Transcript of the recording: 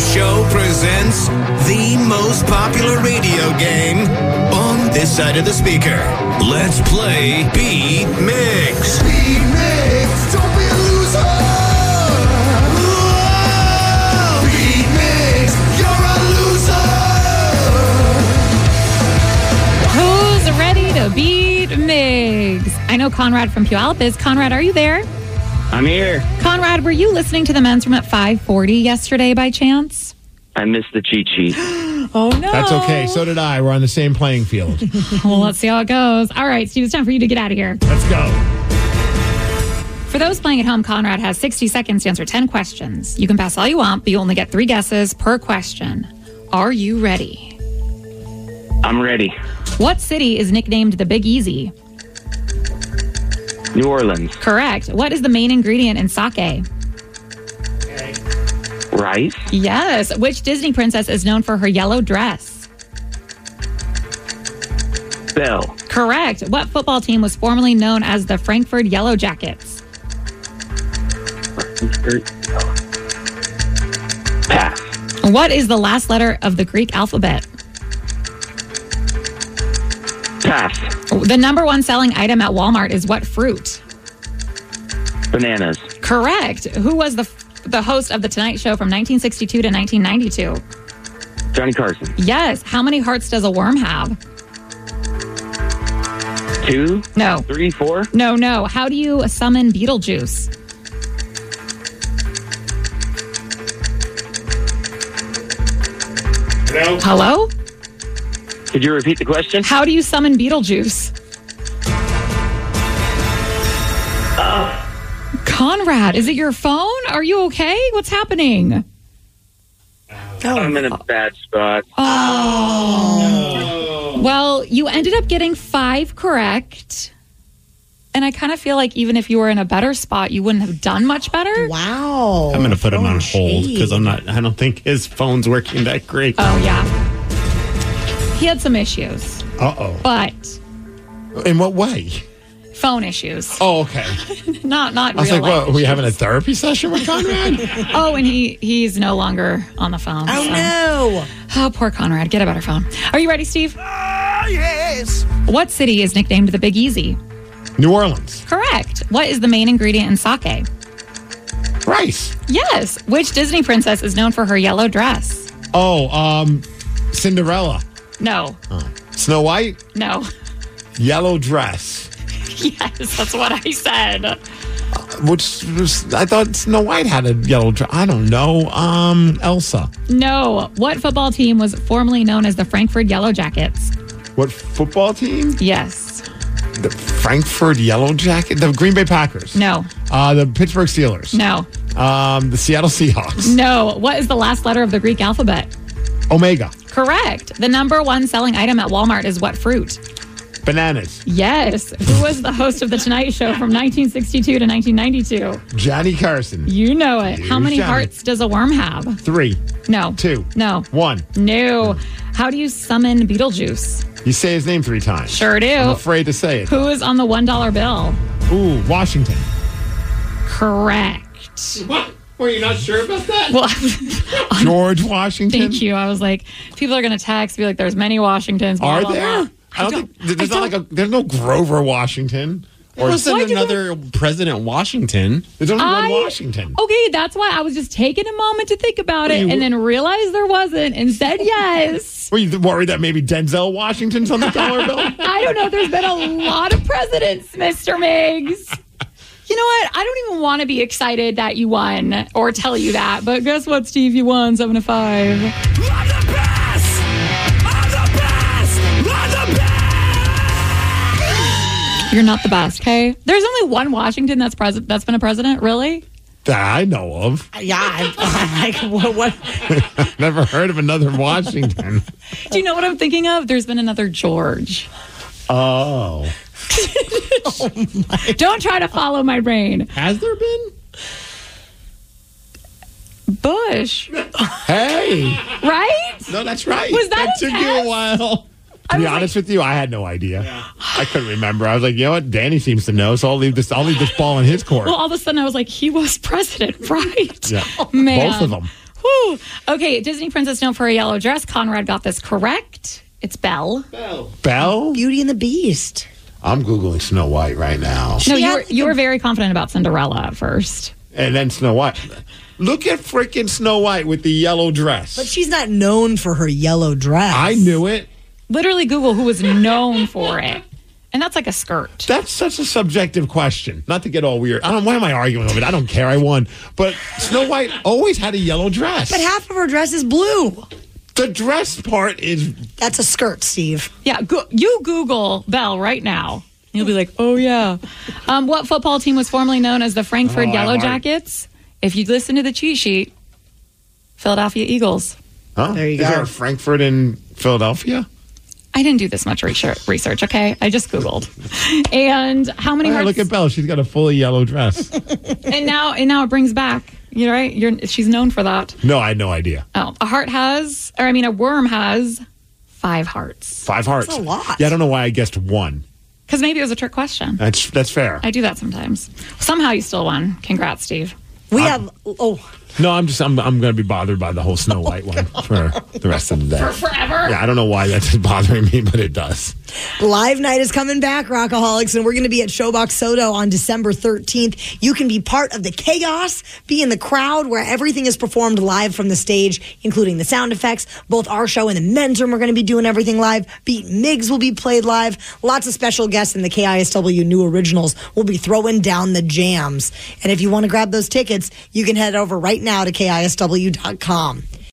Show presents the most popular radio game on this side of the speaker. Let's play Beat Mix. Beat Mix, don't be a loser. Whoa. Beat Mix, you're a loser. Who's ready to beat Migs? I know Conrad from Puyallup is. Conrad, are you there? I'm here. Conrad, were you listening to the men's room at 5:40 yesterday by chance? I missed the cheat sheet. Oh, no. That's okay. So did I. We're on the same playing field. Well, let's see how it goes. All right, Steve, it's time for you to get out of here. Let's go. For those playing at home, Conrad has 60 seconds to answer 10 questions. You can pass all you want, but you only get 3 guesses per question. Are you ready? I'm ready. What city is nicknamed the Big Easy? New Orleans. Correct. What is the main ingredient in sake? Rice. Yes. Which Disney princess is known for her yellow dress? Belle. Correct. What football team was formerly known as the Frankfurt Yellow Jackets? Pass. What is the last letter of the Greek alphabet? Pass. The number 1 selling item at Walmart is what fruit? Bananas. Correct. Who was the host of The Tonight Show from 1962 to 1992? Johnny Carson. Yes. How many hearts does a worm have? 2. No. 3, 4. No. How do you summon Beetlejuice? Hello? Could you repeat the question? How do you summon Beetlejuice? Conrad, is it your phone? Are you okay? What's happening? I'm in a bad spot. Oh. Well, you ended up getting 5 correct. And I kind of feel like even if you were in a better spot, you wouldn't have done much better. Wow. I'm going to put him on hold because I don't think his phone's working that great. Oh, yeah. He had some issues. Uh-oh. But In what way? phone issues. Oh, okay. Not I was real like, what, are we issues. having a therapy session with Conrad? Oh, and he's no longer on the phone. Oh, so. no. Oh, poor Conrad. Get a better phone. Are you ready, Steve? Yes. What city is nicknamed the Big Easy? New Orleans. Correct. What is the main ingredient in sake? Rice. Yes. Which Disney princess is known for her yellow dress? Oh, Cinderella. No. Snow White. No. Yellow dress. Yes, that's what I said. Which was, I thought Snow White had a yellow dress. I don't know. Elsa. No. What football team was formerly known as the Frankfurt Yellow Jackets? What football team? Yes. The Frankfurt Yellow Jacket? The Green Bay Packers. No. The Pittsburgh Steelers. No. The Seattle Seahawks. No. What is the last letter of the Greek alphabet? Omega. Correct. The number 1 selling item at Walmart is what fruit? Bananas. Yes. Who was the host of The Tonight Show from 1962 to 1992? Johnny Carson. You know it. How many Johnny. hearts does a worm have? 3, No. 2, No. 1. No. How do you summon Beetlejuice? You say his name 3 times. Sure do. I'm afraid to say it. Who is on the $1 bill? Ooh, Washington. Correct. What? Were you not sure about that? Well, George Washington. thank you. I was like, people are going to text, be like, there's many Washingtons. Blah, Are blah, there? blah. I don't think there's not there's no Grover Washington. Or Wasn't another President Washington? there's only one Washington. Okay, that's why I was just taking a moment to think about it and then realized there wasn't and said yes. Were you worried that maybe Denzel Washington's on the dollar bill? I don't know. There's been a lot of presidents, Mr. Miggs. You know what? I don't even want to be excited that you won or tell you that. But guess what, Steve? You won 7-5. I'm the best. I'm the best. I'm the best. You're not the best, okay? There's only one Washington that's been a president, really? That I know of. Yeah, I'm like, what? Never heard of another Washington. Do you know what I'm thinking of? There's been another George. Oh. Don't try to follow my brain. Has there been? Bush, Hey. right? No, that's right. Was that a took you test? a while. To be honest with you, I had no idea. I couldn't remember. I was like, you know what? Danny seems to know, so I'll leave this ball in his court. Well, all of a sudden I was like, he was president, right? Yeah. Man. Both of them. Woo. Okay, Disney princess known for a yellow dress. Conrad got this correct. It's Belle. Belle? Beauty and the Beast. I'm Googling Snow White right now. No, you were very confident about Cinderella at first. And then Snow White. Look at freaking Snow White with the yellow dress. But she's not known for her yellow dress. I knew it. Literally Google who was known for it. And that's like a skirt. That's such a subjective question. Not to get all weird. Why am I arguing with it? I don't care. I won. But Snow White always had a yellow dress. But half of her dress is blue. The dress part is... That's a skirt, Steve. Yeah, you Google Belle right now. You'll be like, oh, yeah. What football team was formerly known as the Frankfurt Yellow Jackets? If you listen to the cheat sheet, Philadelphia Eagles. Huh? There you Is go. there a Frankfurt in Philadelphia? I didn't do this much research, okay? I just Googled. And how many hearts? Look at Belle. She's got a fully yellow dress. And now it brings back, you're right? She's known for that. No, I had no idea. Oh, a worm has 5 hearts. 5 hearts. That's a lot. Yeah, I don't know why I guessed 1. Because maybe it was a trick question. That's fair. I do that sometimes. Somehow you still won. Congrats, Steve. We have... No, I'm going to be bothered by the whole Snow White one for the rest of the day. For forever? Yeah, I don't know why that's bothering me, but it does. Live Night is coming back, Rockaholics, and we're going to be at Showbox Soto on December 13th. You can be part of the chaos, be in the crowd where everything is performed live from the stage, including the sound effects. Both our show and the men's room are going to be doing everything live. Beat Migs will be played live. Lots of special guests in the KISW New Originals will be throwing down the jams. And if you want to grab those tickets, you can head over right now to KISW.com.